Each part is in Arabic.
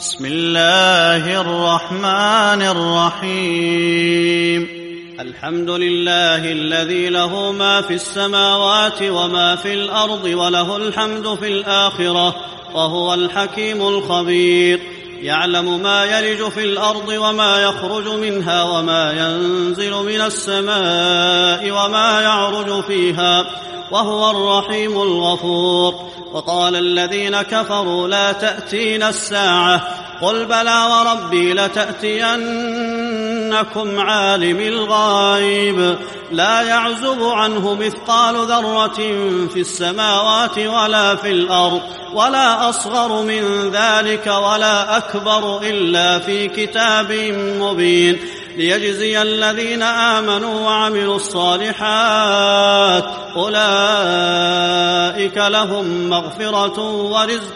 بسم الله الرحمن الرحيم. الحمد لله الذي له ما في السماوات وما في الأرض وله الحمد في الآخرة وهو الحكيم الخبير. يعلم ما يلج في الأرض وما يخرج منها وما ينزل من السماء وما يعرج فيها وهو الرحيم الغفور. وقال الذين كفروا لا تأتينا الساعة قل بلى وربي لتأتينكم عالم الغيب لا يعزب عنه مثقال ذرة في السماوات ولا في الأرض ولا أصغر من ذلك ولا أكبر إلا في كتاب مبين ليجزي الذين آمنوا وعملوا الصالحات أولئك لهم مغفرة ورزق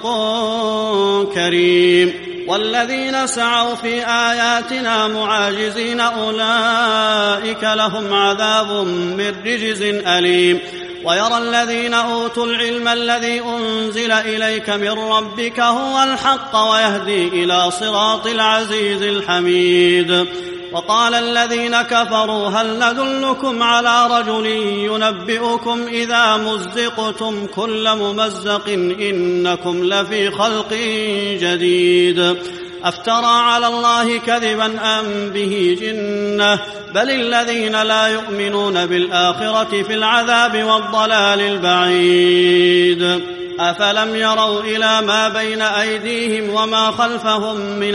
كريم. والذين سعوا في آياتنا معاجزين أولئك لهم عذاب من رجز أليم. ويرى الذين أوتوا العلم الذي أنزل إليك من ربك هو الحق ويهدي إلى صراط العزيز الحميد. وقال الذين كفروا هل ندلكم على رجل ينبئكم إذا مزقتم كل ممزق إنكم لفي خلق جديد أفترى على الله كذبا أم به جنة بل الذين لا يؤمنون بالآخرة في العذاب والضلال البعيد. أفلم يروا إلى ما بين أيديهم وما خلفهم من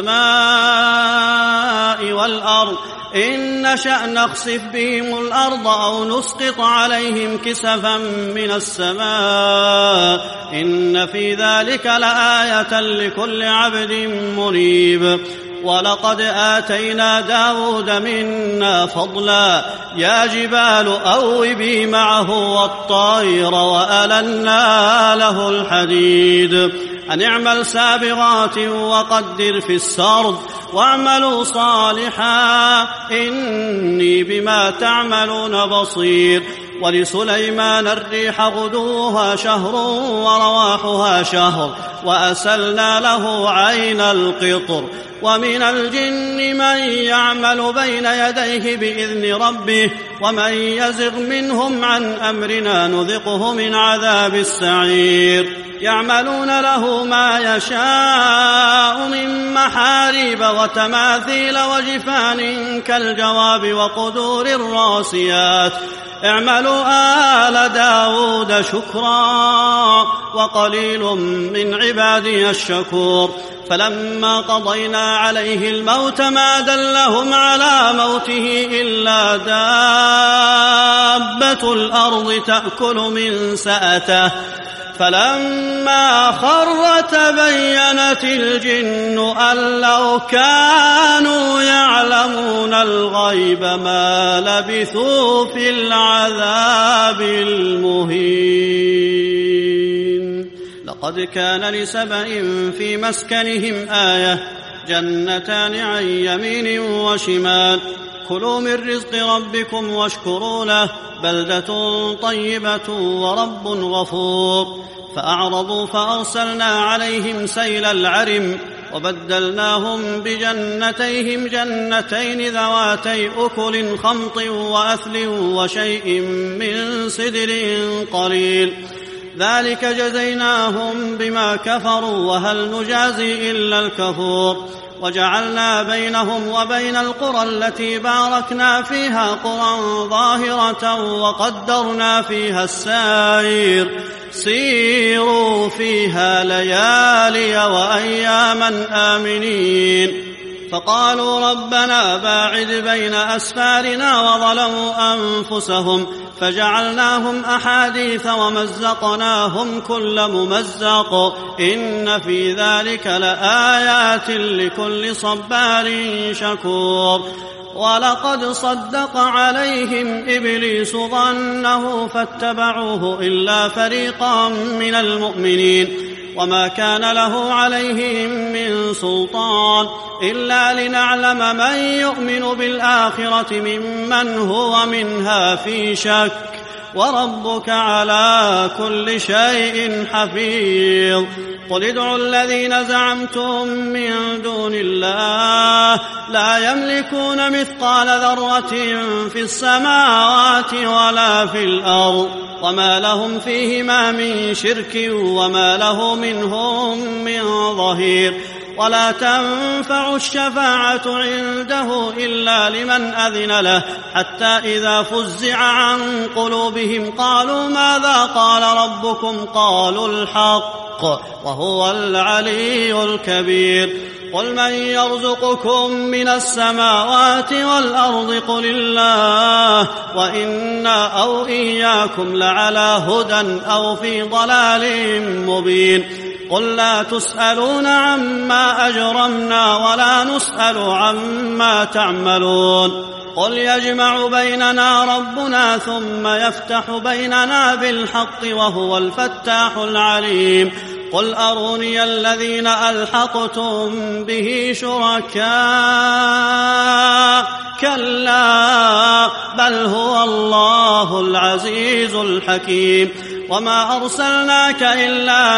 السماء والأرض إن نشأ نخسف بهم الأرض أو نسقط عليهم كسفا من السماء إن في ذلك لآية لكل عبد منيب. ولقد آتينا داود منا فضلا يا جبال أوبي معه والطير وألنا له الحديد أن اعمل سابغات وقدر في السرد واعملوا صالحا إني بما تعملون بصير. ولسليمان الريح غدوها شهر ورواحها شهر وأسلنا له عين القطر. ومن الجن من يعمل بين يديه بإذن ربه ومن يزغ منهم عن أمرنا نذقه من عذاب السعير. يعملون له ما يشاء من محاريب وتماثيل وجفان كالجواب وقدور الراسيات اعملوا آل داود شكرا وقليل من عبادي الشكور. فلما قضينا عليه الموت ما دلهم على موته إلا دابة الأرض تأكل من سأته فلما خر تبينت الجن أن لو كانوا يعلمون الغيب ما لبثوا في العذاب المهين. لقد كان لسبإ في مسكنهم آية جنتان عن يمين وشمال كلوا من رزق ربكم واشكروا له بلدة طيبة ورب غفور. فأعرضوا فأرسلنا عليهم سيل العرم وبدلناهم بجنتيهم جنتين ذواتي أكل خمط وأثل وشيء من سدر قليل ذلك جزيناهم بما كفروا وهل نجازي إلا الكفور. وجعلنا بينهم وبين القرى التي باركنا فيها قرى ظاهرة وقدرنا فيها السير سيروا فيها ليالي وأياما آمنين. فقالوا ربنا باعد بين أسفارنا وظلموا أنفسهم فجعلناهم أحاديث ومزقناهم كل ممزق إن في ذلك لآيات لكل صبار شكور. ولقد صدق عليهم إبليس ظنه فاتبعوه إلا فريقا من المؤمنين وما كان له عليهم من سلطان إلا لنعلم من يؤمن بالآخرة ممن هو منها في شك وربك على كل شيء حفيظ. قل ادعوا الذين زعمتم من دون الله لا يملكون مثقال ذرة في السماوات ولا في الأرض وما لهم فيهما من شرك وما له منهم من ظهير ولا تنفع الشفاعة عنده إلا لمن أذن له حتى إذا فزع عن قلوبهم قالوا ماذا قال ربكم قالوا الحق وهو العلي الكبير قل من يرزقكم من السماوات والأرض قل الله وإنا أو إياكم لعلى هدى أو في ضلال مبين قل لا تسألون عما أجرمنا ولا نسأل عما تعملون قل يجمع بيننا ربنا ثم يفتح بيننا بالحق وهو الفتاح العليم قل أروني الذين ألحقتم به شركاء كلا بل هو الله العزيز الحكيم وما أرسلناك إلا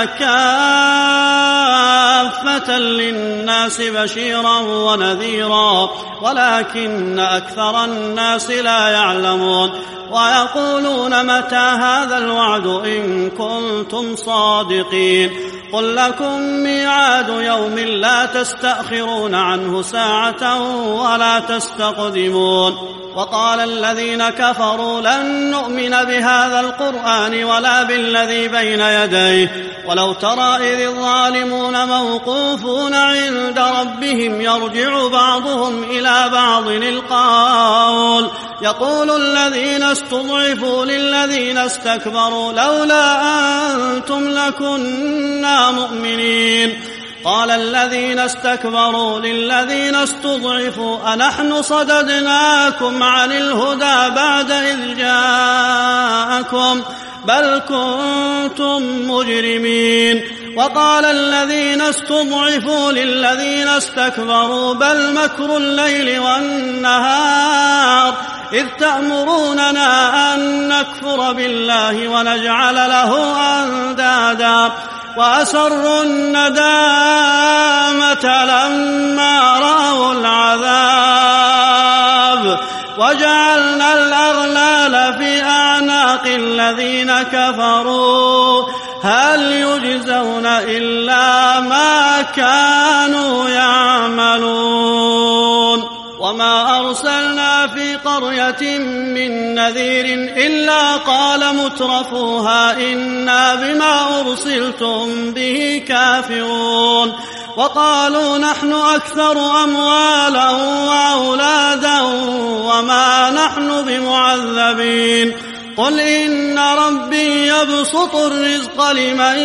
كافة للناس بشيرا ونذيرا ولكن أكثر الناس لا يعلمون ويقولون متى هذا الوعد إن كنتم صادقين قل لكم ميعاد يوم لا تستأخرون عنه ساعة ولا تستقدمون وقال الذين كفروا لن نؤمن بهذا القرآن ولا بالذي بين يديه ولو ترى إذ الظالمون موقوفون عند ربهم يرجع بعضهم إلى بعض القول يقول الذين استضعفوا للذين استكبروا لولا أنتم لكنا مؤمنين قال الذين استكبروا للذين استضعفوا أنحن صددناكم عن الهدى بعد إذ جاءكم بل كنتم مجرمين وقال الذين استضعفوا للذين استكبروا بل مكر الليل والنهار إذ تأمروننا أن نكفر بالله ونجعل له أندادا وأسروا الندامة لما رأوا العذاب وجعلنا الأغلال في أعناق الذين كفروا هل يجزون إلا ما كانوا يعملون وما أرسلنا في قرية من نذير إلا قال مترفوها إنا بما أرسلتم به كافرون وقالوا نحن أكثر أموالا وأولادا وما نحن بمعذبين قل إن ربي يبسط الرزق لمن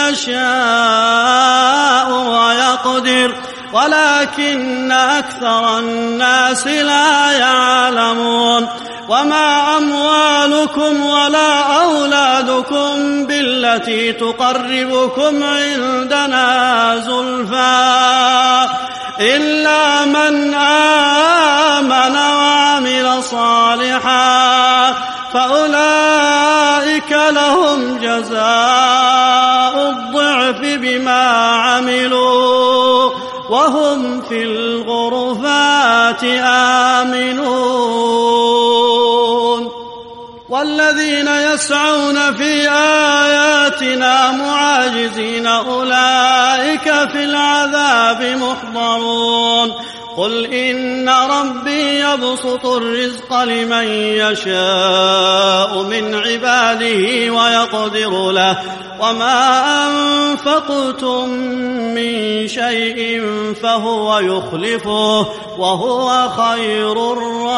يشاء ويقدر ولكن أكثر الناس لا يعلمون وما أموالكم ولا أولادكم بالتي تقربكم عندنا زلفى إلا من آمن وعمل صالحا فأولئك لهم جزاء الضعف بما عملوا وهم في الغرفات آمنون والذين يسعون في آياتنا معاجزين أولئك في العذاب محضرون قل إن ربي يبسط الرزق لمن يشاء من عباده ويقدر له وما أنفقتم من شيء فهو يخلفه وهو خير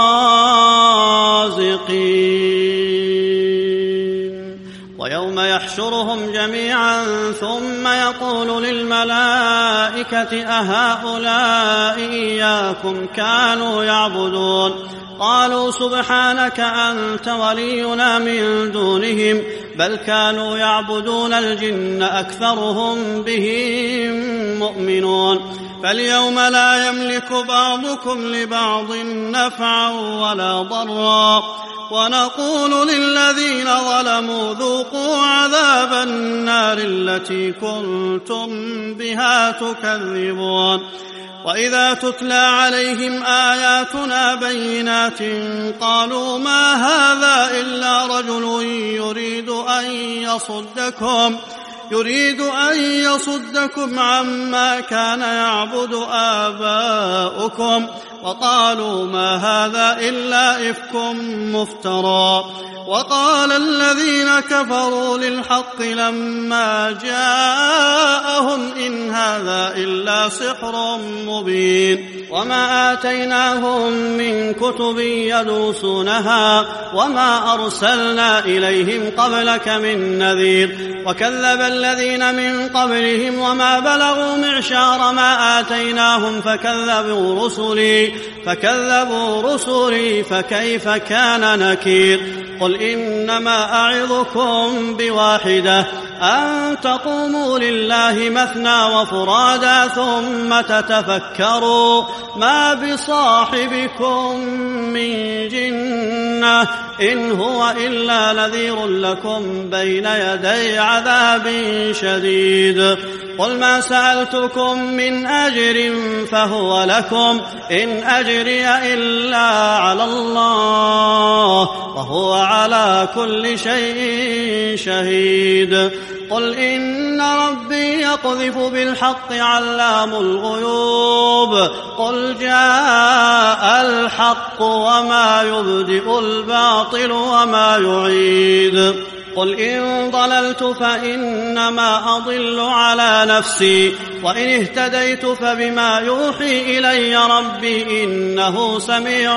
الرازقين ويوم يحشرهم جميعا ثم يقول للملائكة أهؤلاء إياكم كانوا يعبدون قالوا سبحانك أنت ولينا من دونهم بل كانوا يعبدون الجن أكثرهم بهم مؤمنون فاليوم لا يملك بعضكم لبعض نفعا ولا ضرا ونقول للذين ظلموا ذوقوا عذاب النار التي كنتم بها تكذبون وإذا تتلى عليهم آياتنا بينات قالوا ما هذا إلا رجل يريد أن يصدكم عما كان يعبد آباؤكم وقالوا ما هذا إلا إفك مفترى وقال الذين كفروا للحق لما جاءهم إن هذا إلا سحر مبين وما آتيناهم من كتب يدرسونها وما أرسلنا إليهم قبلك من نذير وكذب الذين من قبلهم وما بلغوا معشار ما آتيناهم فكذبوا رسلي فكيف كان نكير قل إنما أعظكم بواحدة أن تقوموا لله مثنى وفرادا ثم تتفكروا ما بصاحبكم من جنة إن هو إلا نذير لكم بين يدي عذاب شديد قل ما سألتكم من أجر فهو لكم إن أجري إلا على الله وهو على كل شيء شهيد قل إن ربي يقذف بالحق علام الغيوب قل جاء الحق وما يبدئ الباطل وما يعيد قل إن ضللت فإنما أضل على نفسي وإن اهتديت فبما يوحي إلي ربي إنه سميع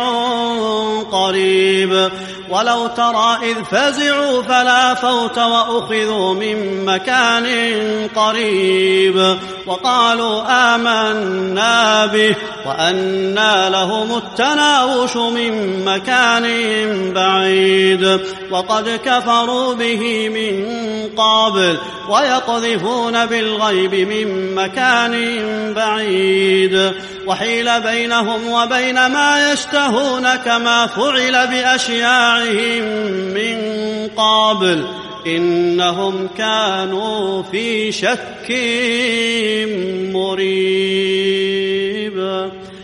قريب ولو ترى إذ فزعوا فلا فوت وأخذوا من مكان قريب وقالوا آمنا به وأنى لهم التناوش من مكان بعيد وقد كفروا به من قبل ويقذفون بالغيب من مكان بعيد وحيل بينهم وبين ما يشتهون كما فعل بأشياعهم من قبل إنهم كانوا في شك مريب.